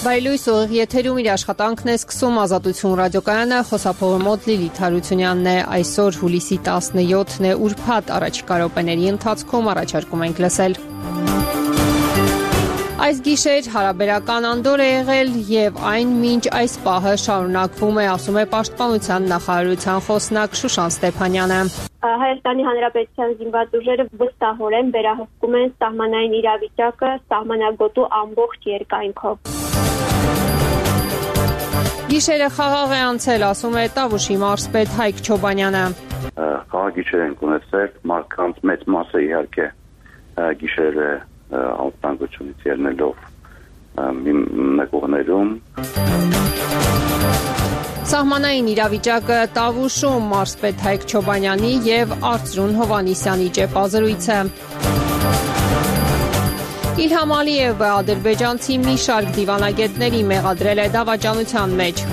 Բայլույս ուղիղ եթերում իր աշխատանքն է սկսում Ազատություն ռադիոկայանը, խոսափողը մոտ Լիլիթ Հարությունյանն է, այսօր հուլիսի 17-ն է, ուրբաթ առաջիկա րոպեների ընթացքում առաջարկում ենք լսել։ Այս գիշեր հարաբերական անդոր է եղել եւ այն մինչ այս պահը շարունակվում է, ասում է Պաշտպանության նախարարության խոսնակ Շուշան Ստեփանյանը։ Հայաստանի Հանրապետության զինված ուժերը վստահորեն վերահսկում են սահմանային իրավիճակը սահմանագոտու ամբողջ երկայնքով։ Գիշերը խաղաղ է անցել, ասում է Տավուշի մարզպետ Հայկ Չոբանյանը։ Խաղաղ գիշեր ենք ունեցել, մարդկանց մեծ մասը իհարկե գիշերը անվտանգությունից ելնելով նկողներում։ Սահմանային իրավիճակը Տավուշում մարզպետ Հայկ Չոբանյանի եւ Արծրուն Հովանիսյանի ճեպազրույցը։ Իլհամ Ալիևը ադրբեջանցի մի շարք դիվանագետների մեղադրել է դավաճանության մեջ։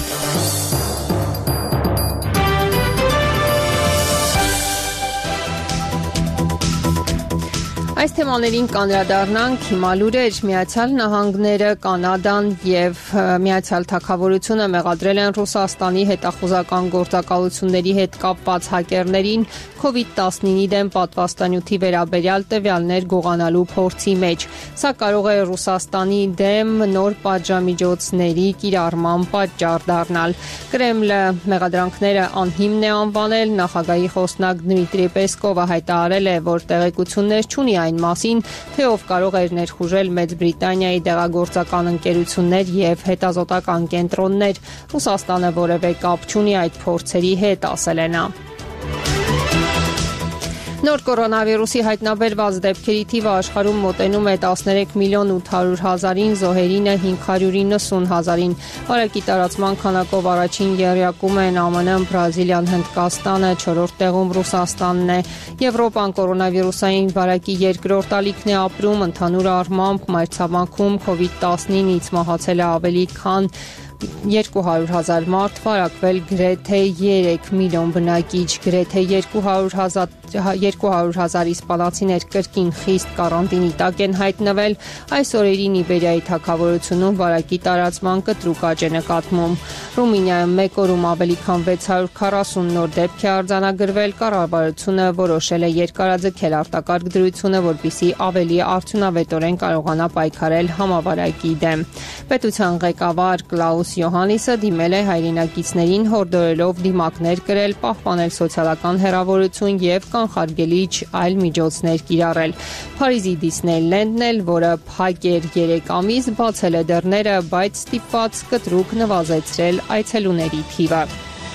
Այս թեմաներին կանդրադառնանք, հիմա լուրեր։ Միացյալ Նահանգները, Կանադան եւ Միացյալ Թագավորությունը մեղադրել են Ռուսաստանի հետախուզական գործակալությունների հետ կապված հակերներին COVID-19-ի դեմ պատվաստանյութի վերաբերյալ տվյալներ գողանալու փորձի մեջ։ Սա կարող է Ռուսաստանի դեմ նոր պատժամիջոցների կիրառման պատճառ դառնալ։ Կրեմլը մեղադրանքները անհիմն է անվանել, նախագահի խոսնակ Դմիտրի Պեսկովը հայտարարել է, որ տեղեկություններ չունի այն մասին, թե ով կարող էր ներխուժել Մեծ Բրիտանիայի դեղագործական ընկերություններ եւ հետազոտական կենտրոններ։ Ռուսաստանը որևէ կապ չունի այդ փորձերի հետ, ասել է նա։ Նոր կորոնավիրուսի հայտնաբերված դեպքերի թիվը աշխարհում մոտենում է 13 միլիոն 800 հազարին, զոհերինը 590 հազարին։ Վարակի տարածման քանակով առաջին եռյակում են ԱՄՆ-ն, Բրազիլիան, Հնդկաստանը, 4-րդ տեղում Ռուսաստանն է։ Եվրոպան կորոնավիրուսային վարակի երկրորդ ալիքն է ապրում, ընդհանուր առմամբ մայրցամաքում COVID-19-ից մահացել է ավելի քան 200,000 մարդ, վարակվել գրեթե 3 միլիոն բնակիչ, գրեթե 200,000 իսպանացիներ կրկին խիստ կարանտինի տակ են հայտնվել։ Այս օրերին Իբերիայի թագավորությունում վարակի տարածման կտրուկ աճ է նկատվում։ Ռումինիայում մեկ օրում ավելի քան 640 նոր դեպք է արձանագրվել, կառավարությունը որոշել է երկարաձգել արտակարգ դրությունը, որպեսզի ավելի արդյունավետորեն կարողանա պայքարել համավարակի դեմ։ Պետության ղեկավար Կլաուս Յոհաննիսը դիմել է հայրենակիցներին, հորդորելով դիմակներ կրել, պահպանել սոցիալական հեռավորություն եւ կանխարգելիչ այլ միջոցներ կիրառել։ Փարիզի Դիսնեյլենդն էլ, որը փակ էր 3 ամիս, բացել է դռները, բայց ստիպված կտրուկ նվազեցրել այցելուների թիվը։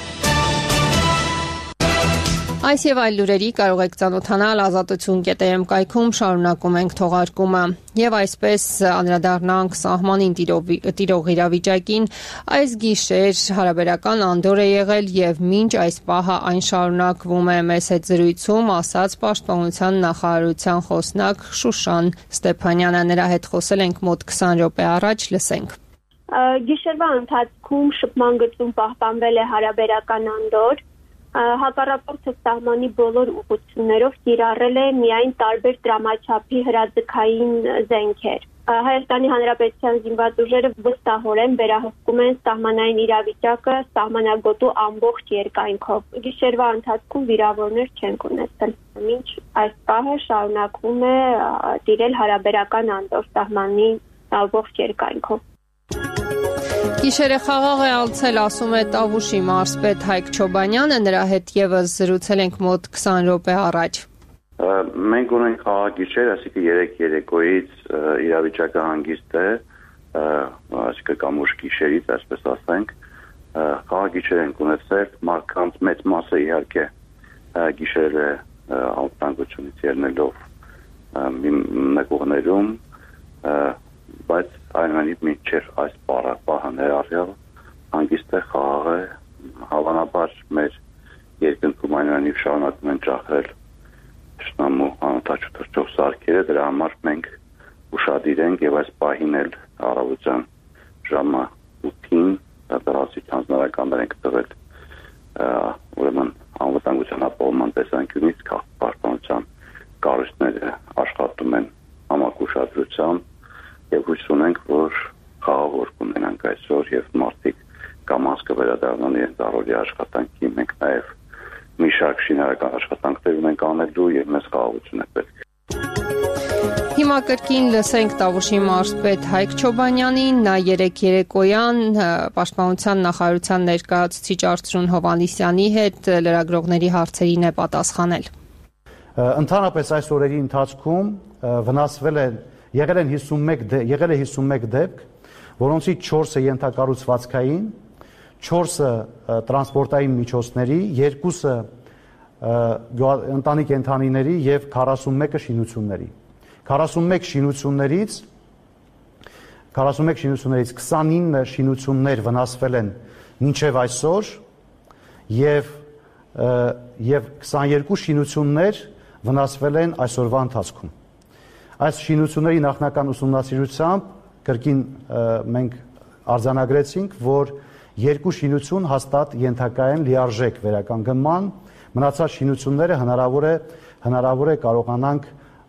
Այս եւ այլ լուրերի կարող եք ծանոթանալ Ազատություն.am կայքում, շարունակում ենք թողարկումը։ Եվ այսպես անդրադառնանք սահմանին տիրող իրավիճակին, այս գիշեր հարաբերական անդոր է եղել եւ մինչ այս պահը այն շարունակվում է, մեզ հետ զրույցում ասաց Պաշտպանության նախարարության խոսնակ Շուշան Ստեփանյանը, նրա հետ խոսել ենք մոտ 20 րոպե առաջ, լսենք։ Գիշերվա ընթացքում շփման գծում պահպանվել է հարաբերական անդոր։ Հակառակորդը սահմանի բոլոր ուղղություններով կիրառել է միայն տարբեր դրամաչափի հրաձգային զենքեր։ Հայաստանի Հանրապետության զինված ուժերը վստահորեն վերահսկում են սահմանային իրավիճակը սահմանագոտու ամբողջ երկայնքով։ Գիշերվա ընթացքում վիրավորներ չենք ունեցել։ Մինչ այս պահը շարունակվում է տիրել հարաբերական անդոր սահմանի ամբողջ երկայնքով։ Գիշերը խաղաղ է անցել, ասում է Տավուշի մարզպետ Հայկ Չոբանյանը, նրա հետ եւս զրուցել ենք մոտ 20 րոպե առաջ։ Մենք ունենք խաղաղ գիշեր, այսինքն 3 երեկոյից իրավիճակը հանգիստ է, այսինքն կամուշ գիշերից, այսպես ասենք, խաղաղ գիշեր ենք ունեցել, մարդկանց մեծ մասը իհարկե գիշերը անվտանգությունից ելնելով նկողներում, բայց այնուամենայնիվ մինչև այս պահը ներառյալ հանգիստ է, խաղաղ է, հավանաբար մեր երկնքում այնուամենայնիվ շարունակում են ճախրել թշնամու անօթաչու թռչող սարքերը, դրա համար մենք ուշադիր ենք եւ այս պահին էլ առավոտյան ժամը 8-ին դրասից հանձնարարականներ ենք տվել ուրեմն անվտանգության ապահովման տեսանկյունից պաշտպանության կառույցները աշխատում են համակուշադրությամբ եւ հույս ունենք, որ խաղավոր կունենանք այսօր եւ մարդիկ կամաց կվերադառնան իրենց առօրյա աշխատանքի, մենք նաեւ մի շարք շինարարական աշխատանքներ ունենք անելու եւ մեզ խաղաղություն է պետք։ Հիմա կրկին լսենք Տավուշի մարզպետ Հայկ Չոբանյանին, նա երեկոյան Պաշտպանության նախարարության ներկայացուցիչ Արծրուն Հովհաննիսյանի հետ լրագրողների հարցերին է պատասխանել։ Ընդհանրապես այս օրերի ընթացքում եղել է 51 դեպք, որոնցից 4-ը ենթակառուցվածքային, 4-ը տրանսպորտային միջոցների, 2-ը ընտանի կենդանիների եւ 41-ը շինությունների։ 41 շինություններից 29 շինություններ վնասվել են մինչև այսօր եւ 22 շինություններ վնասվել են այսօրվա ընթացքում։ Այս շինությունների նախնական ուսումնասիրությամբ կրկին մենք արձանագրեցինք, որ 2 շինություն հաստատ ենթակա են լիարժեք վերականգնման, մնացած շինությունները հնարավոր է կարողանանք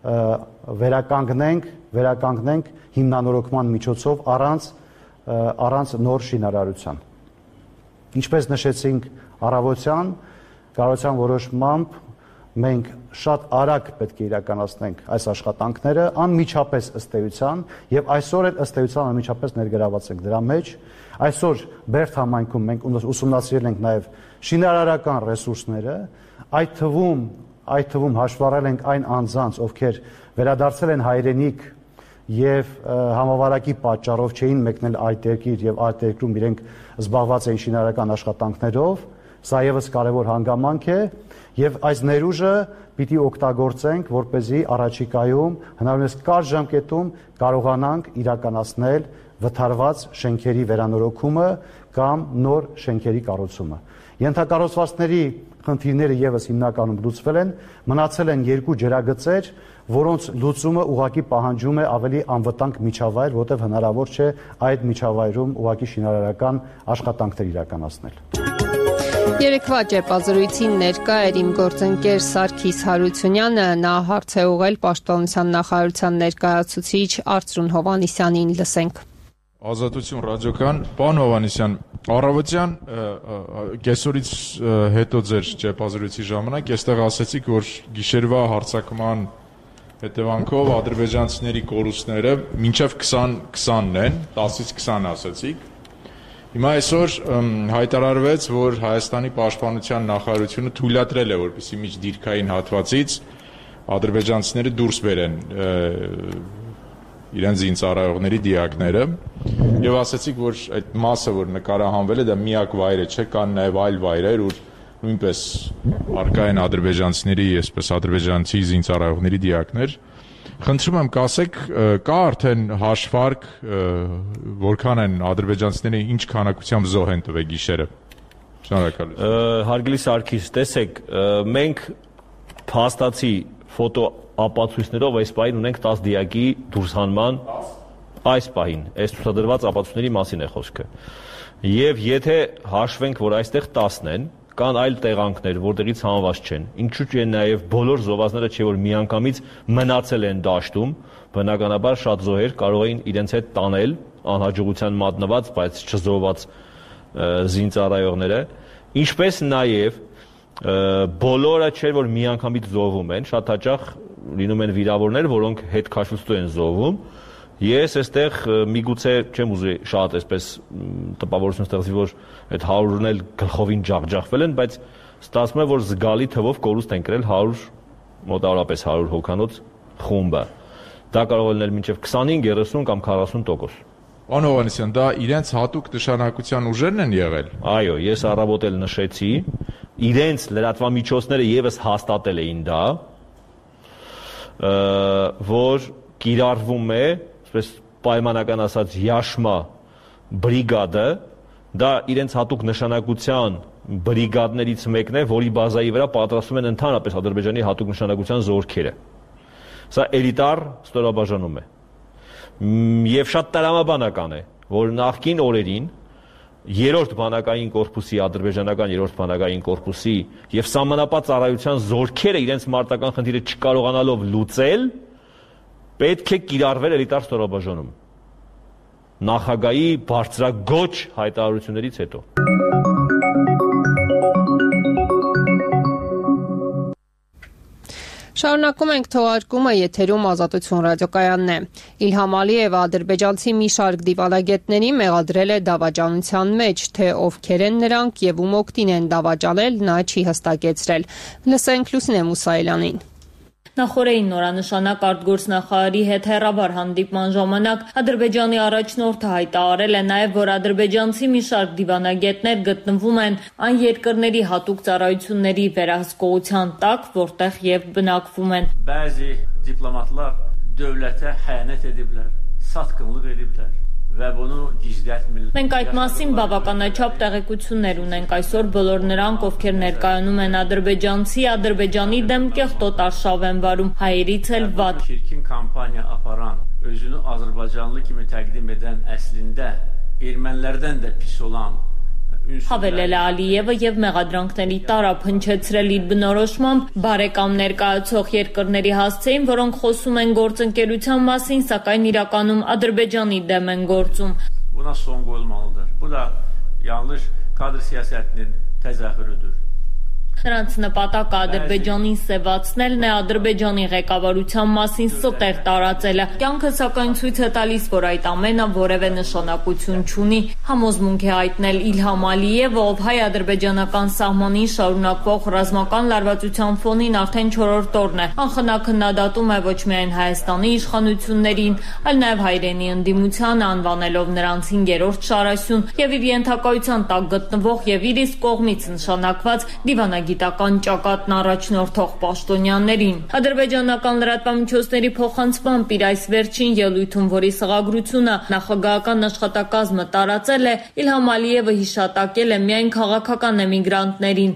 վերականգնենք հիմնանորոգման միջոցով առանց նոր շինարարության։ Ինչպես նշեցինք առավոտյան, կառավարության որոշմամբ մենք շատ արագ պետք է իրականացնենք այս աշխատանքները անմիջապես ըստ էության եւ այսօր էլ ըստ էության անմիջապես ներգրաված ենք դրա մեջ։ Այսօր Բերդ համայնքում մենք ուսումնասիրել ենք նաեւ շինարարական ռեսուրսները, այդ թվում հաշվառել ենք այն անձանց, ովքեր վերադարձել են հայրենիք եւ համավարակի պատճառով չէին մեկնել այդ երկիր եւ այդ երկրում իրենք զբաղված էին շինարարական աշխատանքներով, սա եւս կարեւոր հանգամանք է եւ այս ներուժը պիտի օգտագործենք, որպեսզի առաջիկայում հնարավորինս կարճ ժամկետում կարողանանք իրականացնել վթարված շենքերի վերանորոգումը կամ նոր շենքերի կառուցումը։ Ենթակառուցվածքների խնդիրները եւս հիմնականում լուծվել են, մնացել են 2 ջրագծեր, որոնց լուծումը ուղղակի պահանջում է ավելի անվտանգ միջավայր, որտեղ հնարավոր չէ այդ միջավայրում ուղղակի շինարարական աշխատանքներ իրականացնել։ Երեկվա ճեպազրույցին ներկա էր իմ գործընկեր Սարգիս Հարությունյանը, նա հարց է ուղղել Պաշտպանության նախարարության ներկայացուցիչ Արծրուն Հովհաննիսյանին, լսենք։ Ազատություն ռադիոկայան, պարոն Հովհաննիսյան, առավոտյան կեսօրից հետո ձեր ճեպազրույցի ժամանակ այստեղ ասացիք, որ գիշերվա հարձակման հետևանքով ադրբեջանցիների կորուստները մինչև 20-ն են, 10-ից 20 ասացիք։ Հիմա այսօր հայտարարվեց, որ Հայաստանի պաշտպանության նախարարությունը թույլատրել է, որպեսզի միջդիրքային հատվածից ադրբեջանցիները դուրս բերեն իրենց զինծառայողների դիակները եւ ասացիք, որ այդ մասը, որ նկարահանվել է, դա միակ վայրը չէ, կան նաեւ այլ վայրեր, որ նույնպես արկա են ադրբեջանցիների, այսպես ադրբեջանցի զինծառայողների դիակներ։ Խնդրում եմ կասեք, կա արդեն հաշվարկ, որքան են ադրբեջանցիները, ինչ քանակությամբ զոհ են տվել գիշերը։ Շնորհակալություն։ Հարգելի Սարգիս, տեսեք, մենք փաստացի ֆոտո ապացույցներով այս պահին ունենք 10 դիակի դուրսհանման այս պահին, այս ցուցադրված ապացույցների մասին է խոսքը։ Եվ եթե հաշվենք, որ այստեղ 10-ն են, կան այլ տեղանքներ, որտեղից հանված չեն։ Ինչու՞ չէ նաև բոլոր զոհվածները չէ որ միանգամից մնացել են դաշտում, բնականաբար շատ զոհեր կարող էին իրենց հետ տանել անհաջողության մատնված, բայց չզոհված զինծառայողները, ինչպես նաև բոլորը չէ որ միանգամից զոհվում են, շատ հաճախ լինում են վիրավորներ, որոնք հետ քաշուստու են զոհվում։ Ես այստեղ միգուցե չեմ ուզի շատ այսպես տպավորություն ստեղծի, որ այդ 100-ն էլ գլխովին ջախջախվել են, բայց ստացվում է, որ զգալի թվով կորուստ են կրել 100, մոտավորապես 100 հոգանոց խումբը։ Դա կարող է լինել մինչև 25, 30 կամ 40%։ Պարոն Հովհաննիսյան, դա իրենց հատուկ նշանակության ուժերն են եղել։ Այո, ես առավոտ էլ նշեցի, իրենց լրատվամիջոցները եւս հաստատել էին դա, որ կիրառվում է, այսպես պայմանական ասած, Յաշմա բրիգադը, դա իրենց հատուկ նշանակության բրիգադներից մեկն է, որի բազայի վրա պատրաստում են ընդհանրապես Ադրբեջանի հատուկ նշանակության զորքերը։ Սա էլիտար ստորաբաժանում է։ Եվ շատ տրամաբանական է, որ նախկին օրերին երրորդ բանակային կորպուսի, ադրբեջանական երրորդ բանակային կորպուսի եւ սահմանապատ ծառայության զորքերը իրենց մարտական խնդիրը չկարողանալով լուծել, պետք է կիրառվել էլիտար ստորաբաժանում։ նախագահի բարձրագոչ հայտարարություններից հետո։ Շարունակում ենք թողարկումը, եթերում Ազատություն ռադիոկայանն է։ Իլհամ Ալիևը ադրբեջանցի մի շարք դիվանագետների մեղադրել է դավաճանության մեջ, թե ովքեր են նրանք եւ ում օգտին են դավաճանել, նա չի հստակեցրել։ Լսենք Լուսինե Մուսայելյանին։ Նախորդին նորանշանակ արտգործնախարարի հետ հեռավար հանդիպման ժամանակ Ադրբեջանի առաջնորդը հայտարարել է նաև, որ ադրբեջանցի մի շարք դիվանագետներ գտնվում են այն երկրների հատուկ ծառայությունների վերահսկողության տակ, որտեղ եւ բնակվում են։ Bəzi diplomatlar dövlətə xəyanət ediblər, satqınlıq ediblər. Մենք այդ մասին բավականաչափ տեղեկություններ ունենք այսօր բոլոր նրանք, ովքեր ներկայանում են Ադրբեջանի դեմ կեղտոտ արշավ են վարում, հայերից էլ վատ։ Çirkin kampaniya aparan, özünü Azərbaycanlı kimi təqdim edən əslində ermənilərdən də pis olan Հավելել է Ալիևը եւ մեղադրանքների տարափ հնչեցրել իր բնորոշմամբ բարեկամ ներկայացող երկրների հասցեին, որոնք խոսում են գործընկերության մասին, սակայն իրականում Ադրբեջանի դեմ են գործում։ Buna son qoyulmalıdır. Bu da yanlış kadr siyasətinin təzahürüdür. Նրանց նպատակը Ադրբեջանին սևացնելն է, Ադրբեջանի ղեկավարության մասին ստեր տարածելը։ Կյանքը սակայն ցույց է տալիս, որ այդ ամենը որևէ նշանակություն չունի։ Համոզմունք է հայտնել Իլհամ Ալիևը, ով հայ-ադրբեջանական սահմանին շարունակվող ռազմական լարվածության ֆոնին արդեն 4-րդ օրն է։ Անխնա քննադատում է ոչ միայն Հայաստանի իշխանություններին, այլ նաև հայրենի ընդդիմությանը, անվանելով նրանց 5-րդ շարասյուն եւ իր ենթակայության տակ գտնվող եւ իր իսկ կողմից նշանակված դիվանագիտական ճակատն առաջնորդող պաշտոնյաներին։ Ադրբեջանական լրատվամիջոցների փոխանցմամբ իր այս վերջին ելույթում, որի սղագրությունը նախագահական աշխատակազմը տարածել է, Իլհամ Ալիևը հիշատակել է միայն քաղաքական էմիգրանտներին։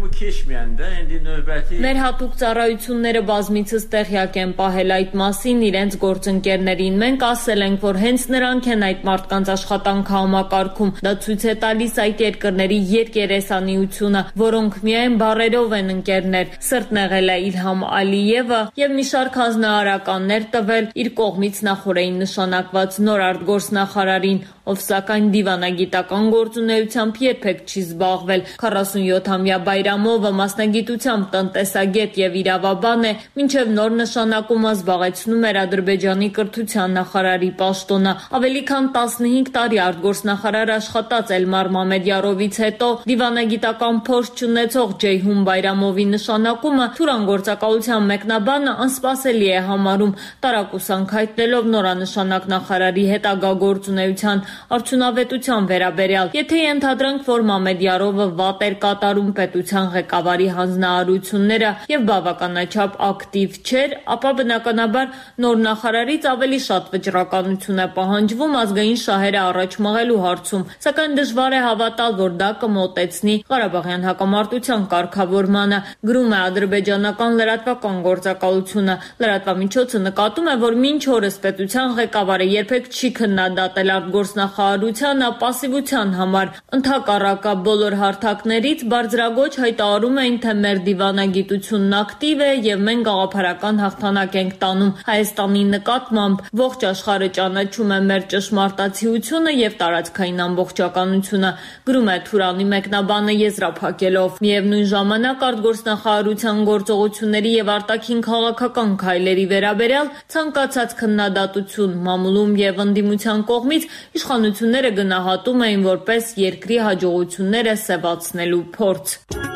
Մեր հատուկ ծառայությունները բազմիցս տեղյակ են պահել այդ մասին իրենց գործընկերներին։ Մենք ասել ենք, որ հենց նրանք են այդ մարդկանց աշխատանքը համակարգում։ Դա ցույց է տալիս այդ երկրների երկերեսանիությունը, որոնք միայն բառերով են ընկերներ։ Սրտնեղել է Իլհամ Ալիևը եւ մի շարք հանձնարարականներ տվել իր կողմից նախորդին նշանակված նոր արտգործնախարարին, ով սակայն դիվանագիտական գործունեությամբ երբեք չի զբաղվել։ 47-ամյա Բայրամովը մասնագիտությամբ տնտեսագետ եւ իրավաբան է, մինչեւ նոր նշանակումը զբաղեցնում էր Ադրբեջանի կրթության նախարարի պաշտոնը։ Ավելի քան 15 տարի արտգործնախարար աշխատած Էլմար Մամեդյարովից հետո դիվանագիտական փորձ չունեցող Ջեյհուն Բայրամովի նշանակումը Թուրան գործակալության մեկնաբանը անսպասելի է համարում, տարակուսանք հայտնելով նորանշանակ նախարարի հետագա գործունեության արդյունավետության վերաբերյալ։ Եթե ենթադրենք, որ Մամեդյարովը վատ էր կատարում պետության ղեկավարի հանձնարարությունները եւ բավականաչափ ակտիվ չէր, ապա բնականաբար նոր նախարարից ավելի շատ վճռականություն է պահանջվում ազգային շահերը առաջ մղելու հարցում, սակայն դժվար է հավատալ, որ դա կմոտեցնի Ղարաբաղյան հակամարտության կարգավորմանը, գրում է ադրբեջանական լրատվական գործակալությունը։ Լրատվամիջոցը նկատում է, որ մինչ օրս պետության ղեկավարը երբեք չի քննադատել արտգործնախարարությանը պասիվության համար։ Ընդհակառակը բոլոր հարթակներից բարձրագոչ հայտարարում էին, թե մեր դիվանագիտությունն ակտիվ է եւ մենք գաղափարական հաղթանակ ենք տանում Հայաստանի նկատմամբ։ Ողջ աշխարհը ճանաչում է մեր ճշմարտացիությունը եւ տարածքային ամբողջականությունը, գրում է Թուրանի մեկնաբանը եզրափակելով։ Միևնույն ժամանակ արտգործնախարարության գործողությունների եւ արտաքին քաղաքական քայլերի վերաբերյալ ցանկացած քննադատություն մամուլում եւ ընդդիմության կողմից իշխանությունները գնահատում էին որպես երկրի հաջողությունները սևացնելու փորձ։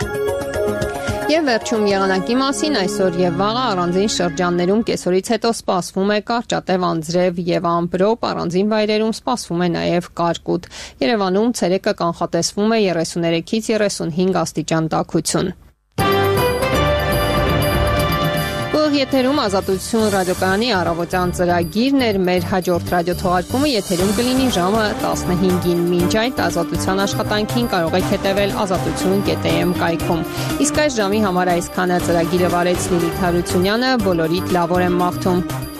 Եվ վերջում եղանակի մասին այսօր եւ վաղը առանձին շրջաններում կեսօրից հետո սպասվում է կարճատև անձրև եւ ամպրոպ, առանձին վայրերում սպասվում է նաեւ կարկուտ։ Երևանում ցերեկը կանխատեսվում է 33-ից 35 աստիճան տաքություն։ Եթերում Ազատություն ռադիոկայանի առավոտյան ծրագիրն էր, մեր հաջորդ ռադիոթողարկումը եթերում կլինի ժամը 15-ին։ Մինչ այդ Ազատության աշխատանքին կարող եք հետևել azatutun.am կայքում։ Իսկ այս ժամի համար այսքանը ծրագիրը վարեց Լիլիթ Հարությունյանը, բոլորիդ լավ օր եմ մաղթում։